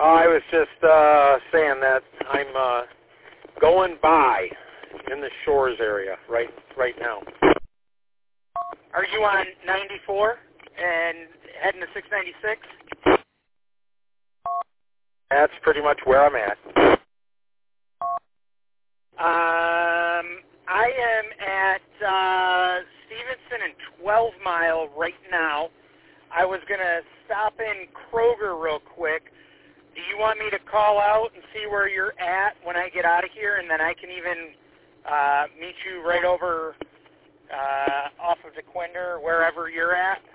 I was just saying that I'm going by in the Shores area right now. Are you on 94 and heading to 696? That's pretty much where I'm at. I am at Stevenson and 12 Mile right now. I was going to stop in Kroger real quick. Do you want me to call out and see where you're at when I get out of here, and then I can even meet you right over off of DeQuinder, wherever you're at?